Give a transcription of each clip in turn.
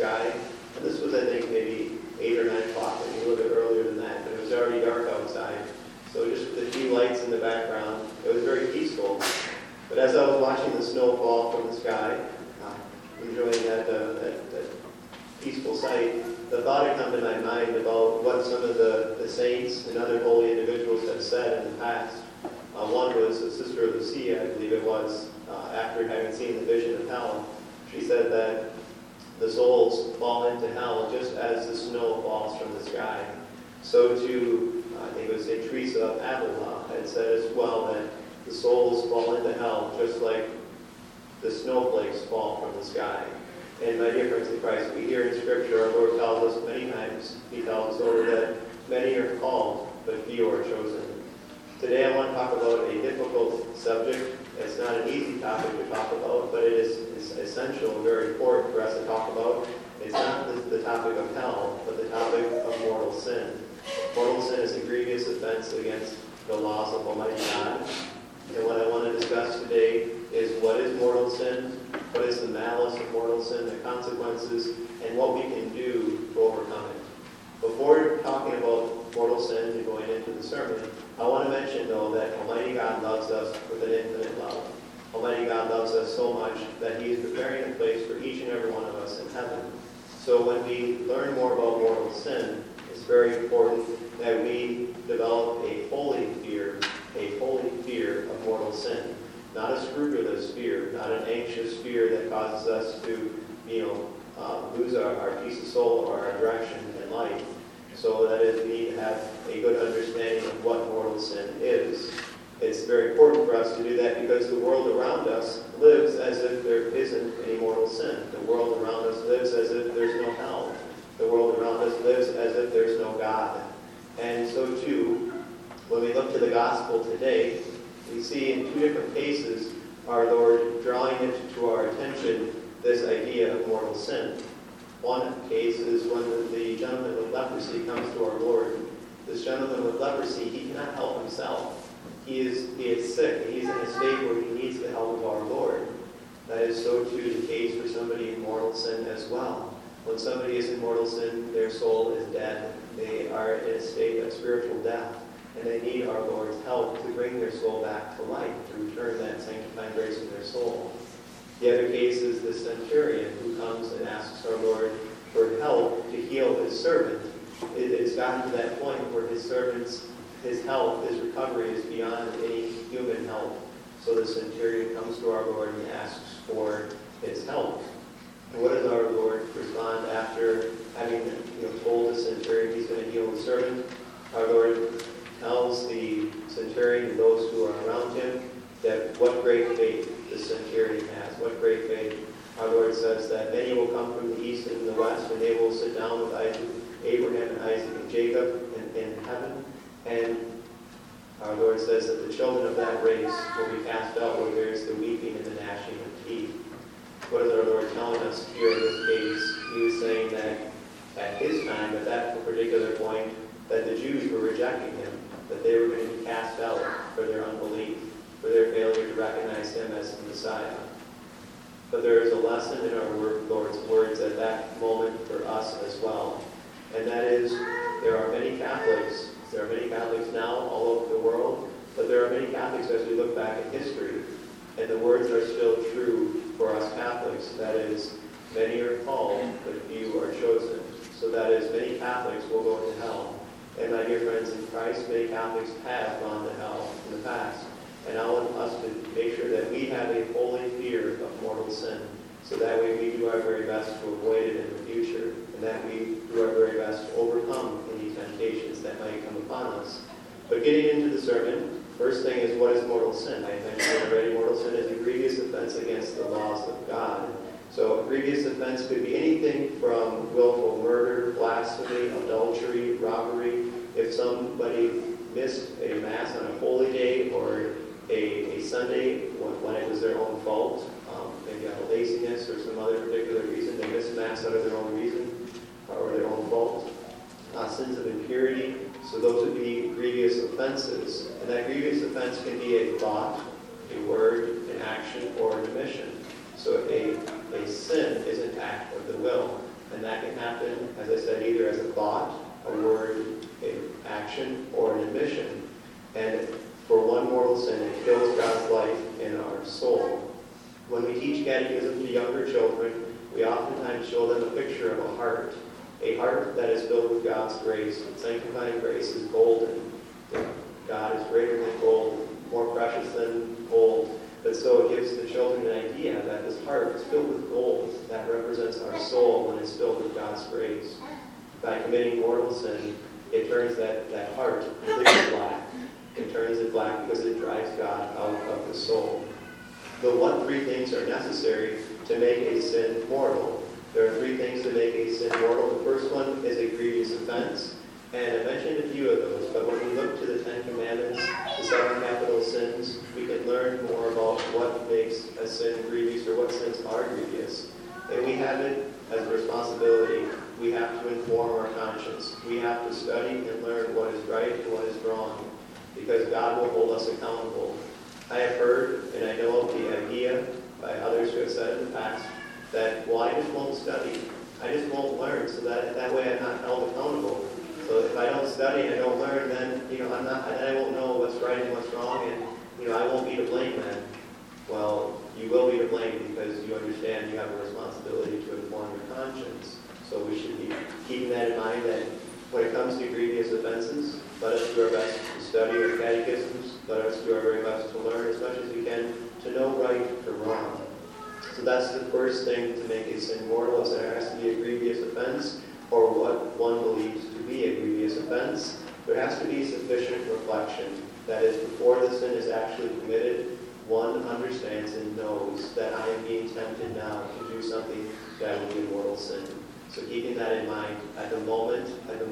sky. And this was, I think, maybe 8 or 9 o'clock, maybe a little bit earlier than that, but it was already dark outside. So just with a few lights in the background, it was very peaceful. But as I was watching the snow fall from the sky, enjoying that peaceful sight, the thought had come to my mind about what some of the saints and other holy individuals have said in the past. One was a Sister of Lucia, I believe it was, after having seen the vision of hell. She said that the souls fall into hell just as the snow falls from the sky. So too, I think it was St. Teresa of Avila had said as well that the souls fall into hell just like the snowflakes fall from the sky. And my dear friends in Christ, we hear in Scripture, our Lord tells us many times, He tells us over that many are called, but few are chosen. Today I want to talk about a difficult subject. It's not an easy topic to talk about, but it is essential and very important for us to talk about. It's not the topic of hell, but the topic of mortal sin. Mortal sin is a grievous offense against the laws of Almighty God. And what I want to discuss today is what is mortal sin, what is the malice of mortal sin, the consequences, and what we can do to overcome it. Before talking about mortal sin and going into the sermon, I want to mention, though, that Almighty God loves us with an infinite love. Almighty God loves us so much that He is preparing a place for each and every one of us in heaven. So when we learn more about mortal sin, it's very important that we develop a holy fear of mortal sin. Not a scrupulous fear, not an anxious fear that causes us to, lose our peace of soul or our direction in life. So that is, we need to have a good understanding of what mortal sin is. It's very important for us to do that because the world around us lives as if there isn't any mortal sin. The world around us lives as if there's no hell. The world around us lives as if there's no God. And so too, when we look to the gospel today, we see in 2 different cases our Lord drawing it to our attention this idea of mortal sin. One case is when the gentleman with leprosy comes to our Lord. This gentleman with leprosy, he cannot help himself. He is sick. He's in a state where he needs the help of our Lord. That is so too the case for somebody in mortal sin as well. When somebody is in mortal sin, their soul is dead. They are in a state of spiritual death. And they need our Lord's help to bring their soul back to life, to return that sanctifying grace in their soul. The other case is the centurion who comes and asks our Lord for help to heal his servant. It's gotten to that point where his servant's health, his recovery is beyond any human help. So the centurion comes to our Lord and asks for his help. And what does our Lord respond after having told the centurion he's going to heal the servant? Our Lord tells the centurion and those who are around him that what great faith the centurion has, what great faith. Our Lord says that many will come from the east and the west, and they will sit down with Abraham and Isaac and Jacob in heaven. And our Lord says that the children of that race will be cast out where there is the weeping and the gnashing of teeth. What is our Lord telling us here in this case? He was saying that at his time, at that particular point, that the Jews were rejecting him, that they were going to be cast out for their unbelief, for their failure to recognize him as the Messiah. But there is a lesson in our Lord's words at that moment for us as well. And that is, there are many Catholics. There are many Catholics now all over the world, but there are many Catholics as we look back at history. And the words are still true for us Catholics. That is, many are called, but few are chosen. So that is, many Catholics will go to hell. And my dear friends in Christ, many Catholics have gone to hell in the past. And I want us to make sure that we have a holy fear of mortal sin, so that way we do our very best to avoid it in the future, and that we do our very best to overcome any temptations that might come upon us. But getting into the sermon, first thing is, what is mortal sin? I mentioned already, mortal sin is a grievous offense against the laws of God. So a grievous offense could be anything from willful murder, blasphemy, adultery, robbery. If somebody missed a Mass on a holy day or a Sunday when it was their own fault, maybe out of laziness or some other particular reason, they missed Mass out of their own reason or their own fault. Sins of impurity, so those would be grievous offenses. And that grievous offense can be a thought, a word, an action, or an omission. So a sin is an act of the will. And thought, a word, an action, or an admission. And for one mortal sin, it kills God's life in our soul. When we teach catechism to younger children, we oftentimes show them a picture of a heart that is filled with God's grace. Sanctifying grace is golden. God is greater than gold, more precious than gold. But so it gives the children an idea that this heart is filled with gold that represents our soul when it's filled with God's grace. By committing mortal sin, it turns that heart completely black. It turns it black because it drives God out of the soul. But what three things are necessary to make a sin mortal? There are three things to make a sin mortal. The first one is a grievous offense. And I mentioned a few of those, but when we look to the Ten Commandments, the 7 capital sins, we can learn more about what makes a sin grievous or what sins are grievous. And we have it as a responsibility. We have to inform our conscience. We have to study and learn what is right and what is wrong, because God will hold us accountable. I have heard, and I know of the idea by others who have said in the past, that, well, I just won't study. I just won't learn, so that way I'm not held accountable. So if I don't study and I don't learn, then I won't know what's right and what's wrong, and I won't be to blame then. Well, you will be to blame because you understand you have a responsibility to inform your conscience. So we should be keeping that in mind, that when it comes to grievous offenses, let us do our best to study our catechisms. Let us do our very best to learn as much as we can to know right from wrong. So that's the first thing to make a sin mortal, is that there has to be a grievous offense, or what one believes to be a grievous offense. There has to be sufficient reflection. That is, before the sin is actually committed, one understands and knows that I am being tempted now to do something that would be a mortal sin. So keeping that in mind, at the moment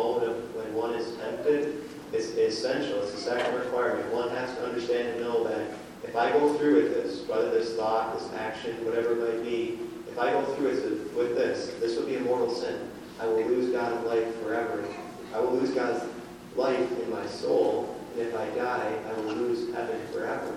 of when one is tempted, it's essential. It's a second requirement. One has to understand and know that if I go through with this, whether this thought, this action, whatever it might be, if I go through with this will be a mortal sin. I will lose God's life forever. I will lose God's life in my soul, and if I die, I will lose heaven forever.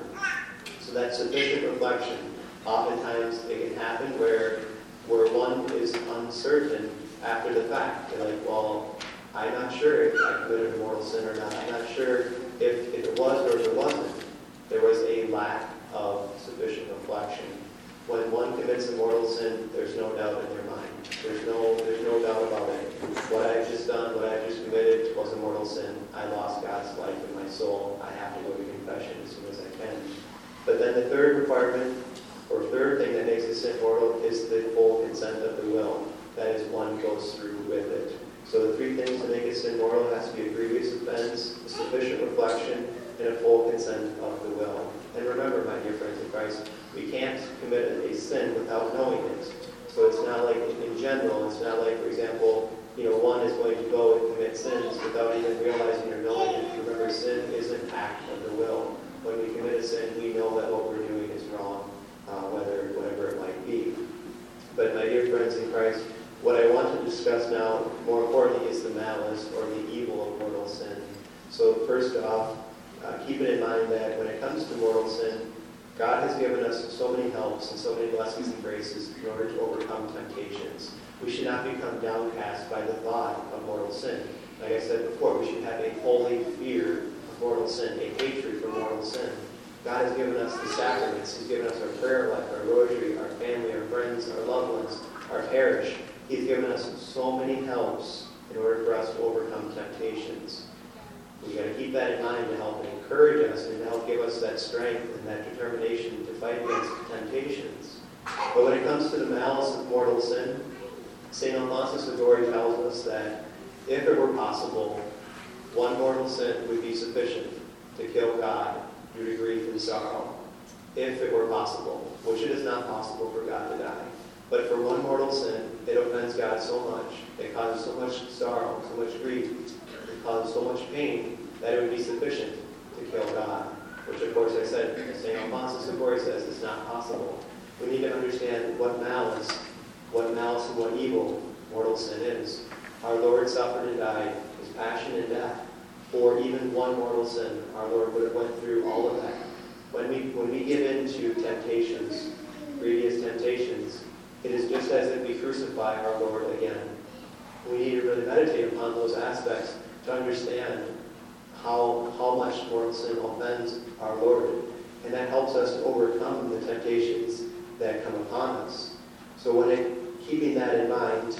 So that's sufficient reflection. Oftentimes it can happen where one is uncertain after the fact. They're like, well, I'm not sure if I committed a mortal sin or not. I'm not sure if it was or if it wasn't. There was a lack of sufficient reflection. When one commits a mortal sin, there's no doubt in their mind. There's no doubt about it. What I've just done, what I've just committed was a mortal sin. I lost God's life in my soul. I have to go to confession as soon as I can. But then the third requirement, or third thing that makes a sin mortal, is the full consent of the will. That is, one goes through with it. So the three things to make a sin mortal: it has to be a grievous offense, a sufficient reflection, and a full consent of the will. And remember, my dear friends in Christ, we can't commit a sin without knowing it. So it's not like, in general, it's not like, for example, one is going to go and commit sins without even realizing or knowing it. Remember, sin is an act of the will. When we commit a sin, we know that what we're doing is wrong, whatever it might be. But my dear friends in Christ, what I want to discuss now, more importantly, is the malice or the evil of mortal sin. So first off, keep it in mind that when it comes to mortal sin, God has given us so many helps and so many blessings and graces in order to overcome temptations. We should not become downcast by the thought of mortal sin. Like I said before, we should have a holy fear of mortal sin, a hatred for mortal sin. God has given us the sacraments. He's given us our prayer life, our rosary, our family, our friends, our loved ones, our parish. He's given us so many helps in order for us to overcome temptations. We've got to keep that in mind to help encourage us and to help give us that strength and that determination to fight against temptations. But when it comes to the malice of mortal sin, St. Alphonsus of Liguori tells us that if it were possible, one mortal sin would be sufficient to kill God due to grief and sorrow. If it were possible, which it is not possible for God to die. But for one mortal sin, it offends God so much, it causes so much sorrow, so much grief, it causes so much pain, that it would be sufficient to kill God. Which, of course, I said, St. Alphonsus of Liguori says is not possible. We need to understand what malice and what evil mortal sin is. Our Lord suffered and died, his passion and death, for even one mortal sin. Our Lord would have went through all of that. When we give in to temptations, grievous temptations, it is just as if we crucify our Lord again. We need to really meditate upon those aspects to understand how much mortal sin offends our Lord. And that helps us to overcome the temptations that come upon us. So keeping that in mind,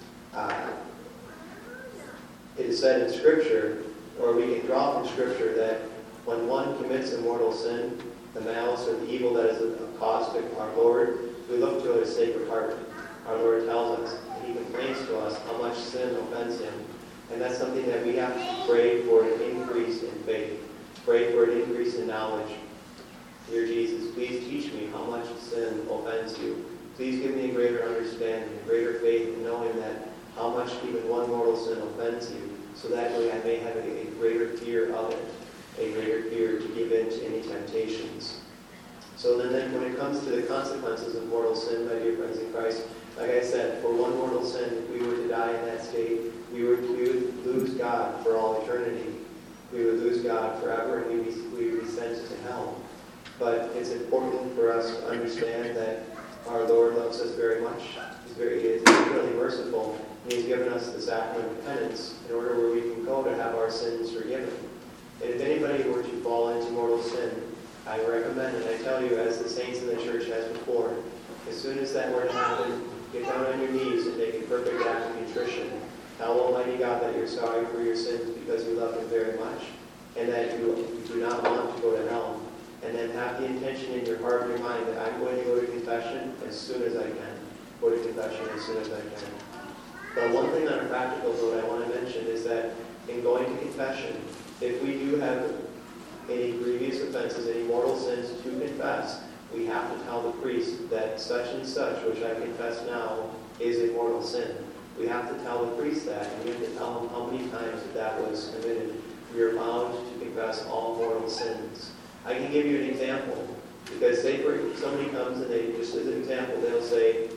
it is said in Scripture, or we can draw from Scripture, that when one commits a mortal sin, the malice or the evil that is a cause to our Lord, we look to his sacred heart. Our Lord tells us, and he complains to us how much sin offends him. And that's something that we have to pray for an increase in faith. Pray for an increase in knowledge. Dear Jesus, please teach me how much sin offends you. Please give me a greater understanding, a greater faith in knowing that how much even one mortal sin offends you, so that way I may have a greater fear of it, a greater fear to give in to any temptations. So then when it comes to the consequences of mortal sin, my dear friends in Christ, like I said, for one mortal sin, if we were to die in that state, we would lose God for all eternity. We would lose God forever, and we would be sent to hell. But it's important for us to understand that our Lord loves us very much. He's really merciful, and he's given us the sacrament of penance in order where we can go to have our sins forgiven. And if anybody were to fall into mortal sin, I recommend, and I tell you, as the saints in the church has before, as soon as that were to happen, get down on your knees and make a perfect act of contrition. Tell Almighty God that you're sorry for your sins because you love him very much, and that you do not want to go to hell. And then have the intention in your heart and your mind that I'm going to go to confession as soon as I can. Go to confession as soon as I can. But one thing on a practical note I want to mention is that in going to confession, if we do have any grievous offenses, any mortal sins to confess, we have to tell the priest that such and such, which I confess now, is a mortal sin. We have to tell the priest that, and we have to tell him how many times that was committed. We are bound to confess all mortal sins. I can give you an example, because say somebody comes and they, just as an example, they'll say,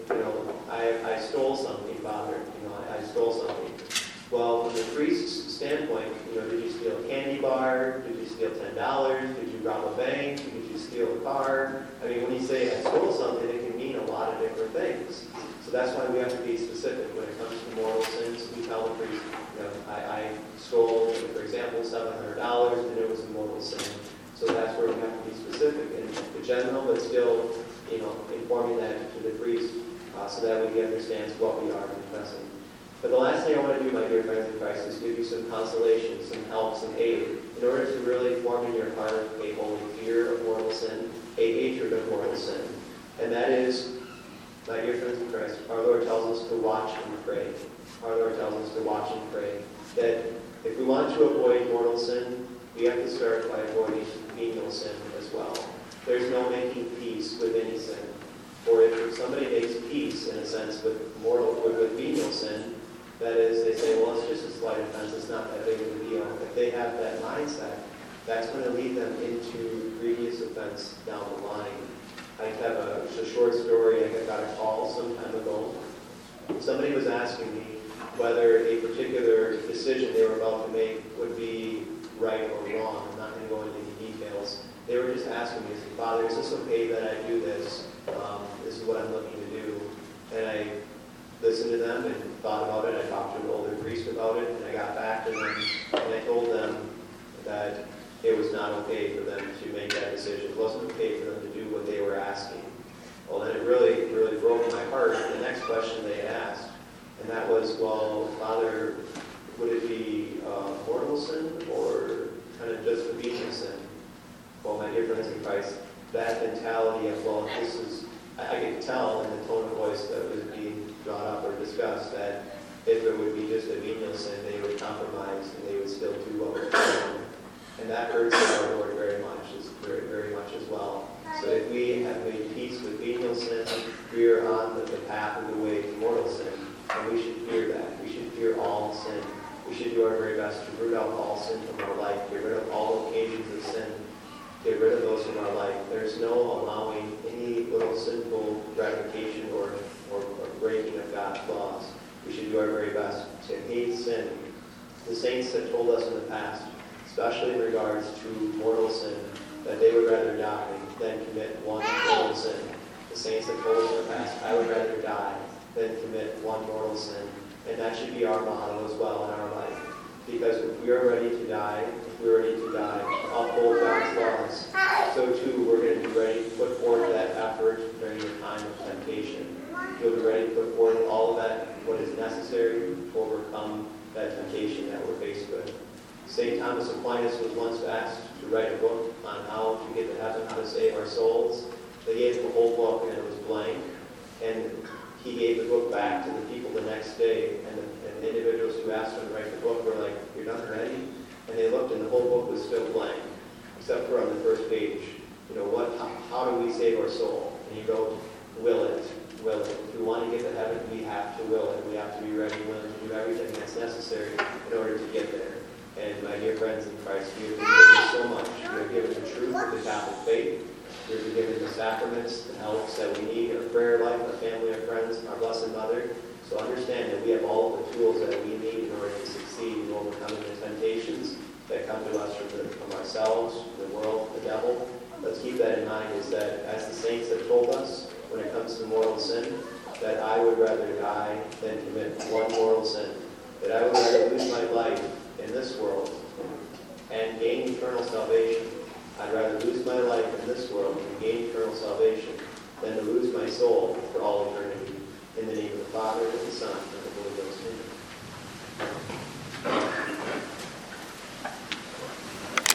I stole something, Father. I stole something. Well, from the priest's standpoint, did you steal a candy bar? Did you steal $10? Did you rob a bank? Did you steal a car? I mean, when you say I stole something, it can mean a lot of different things. So that's why we have to be specific when it comes to mortal sins. We tell the priest, I stole, for example, $700, and it was a mortal sin. So that's where we have to be specific in the general, but still, informing that to the priest so that way he understands what we are confessing. But the last thing I want to do, my dear friends in Christ, is give you some consolation, some help, some aid, in order to really form in your heart a holy fear of mortal sin, a hatred of mortal sin. And that is, my dear friends in Christ, our Lord tells us to watch and pray. Our Lord tells us to watch and pray. That if we want to avoid mortal sin, we have to start by avoiding venial sin as well. There's no making peace with any sin. For if somebody makes peace, in a sense, with venial sin, that is, they say, well, it's just a slight offense, it's not that big of a deal. If they have that mindset, that's going to lead them into grievous offense down the line. I have a short story. I got a call some time ago. Somebody was asking me whether a particular decision they were about to make would be right or wrong. I'm not going to go into any details. They were just asking me, Father, is this okay that I do this? This is what I'm looking to do. And I listened to them and thought about it. I talked to an older priest about it, and I got back to them, and I told them that it was not okay for them to make that decision. It wasn't okay for them to do what they were asking. Well, then it really, really broke my heart. The next question they asked, and that was, well, Father, would it be mortal sin or kind of just a venial sin? Well, my dear friends in Christ, that mentality of, well, this is, I could tell in the tone of voice that was being brought up or discussed that if it would be just a venial sin, they would compromise and they would still do what was wrong. And that hurts our Lord very much, very, very much as well. So if we have made peace with venial sin, we are on the path of the way to mortal sin. And we should fear that. We should fear all sin. We should do our very best to root out all sin from our life, get rid of all occasions of sin, get rid of those from our life. There's no allowing any little sinful gratification or breaking of God's laws. We should do our very best to hate sin. The saints have told us in the past, especially in regards to mortal sin, that they would rather die than commit one mortal sin. The saints have told us in the past, I would rather die than commit one mortal sin. And that should be our motto as well in our life. Because if we are ready to die, uphold God's laws, so too we're going to be ready to put forth that effort during the time of temptation. We'll be ready to put forth all of that, what is necessary to overcome that temptation that we're faced with. St. Thomas Aquinas was once asked to write a book on how to get to heaven, how to save our souls. They gave him the whole book and it was blank. And he gave the book back to the people the next day. And the individuals who asked him to write the book were like, "You're done already?" And they looked and the whole book was still blank, except for on the first page. How do we save our soul? And he wrote, will it. If we want to get to heaven, we have to will it. We have to be ready and willing to do everything that's necessary in order to get there. And my dear friends in Christ, we have been given so much. We are given the truth of the Catholic faith. We are given the sacraments, the helps that we need, our prayer life, our family, our friends, our Blessed Mother. So understand that we have all of the tools that we need in order to succeed in overcoming the temptations that come to us from ourselves, the world, the devil. Let's keep that in mind, is that as the saints have told us, when it comes to mortal sin, that I would rather die than commit one mortal sin. That I would rather lose my life in this world and gain eternal salvation. I'd rather lose my life in this world and gain eternal salvation than to lose my soul for all eternity. In the name of the Father, and of the Son,